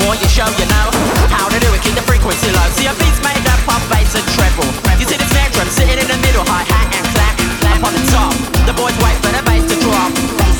more you show, you know how to do it, keep the frequency low. See a beat's made up of bass and treble. You see the snare drum sitting in the middle, hi-hat and clap, clap on the top. The boys wait for the bass to drop.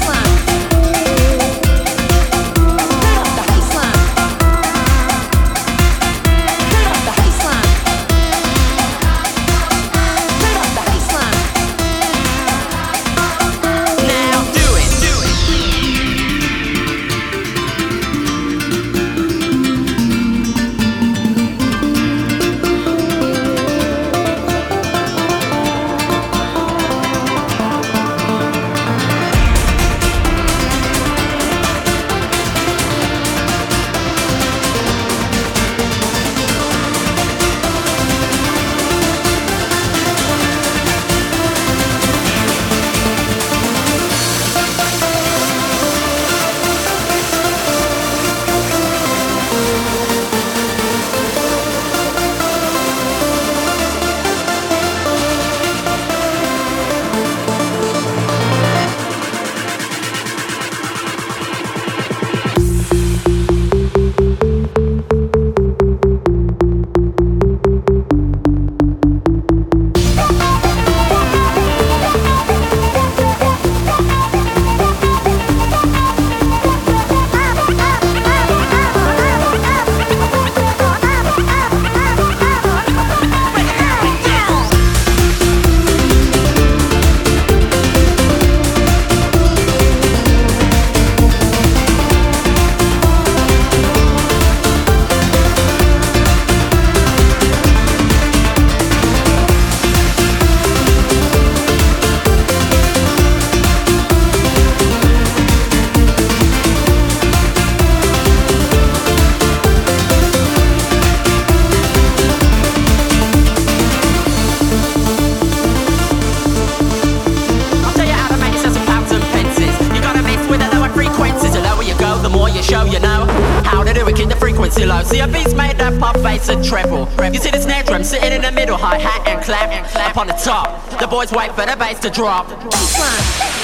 Show you know how to do it, keep the frequency low. See a beat's made up of bass and treble. You see the snare drum sitting in the middle, hi-hat and clap, up on the top. The boys wait for the bass to drop. Baseline.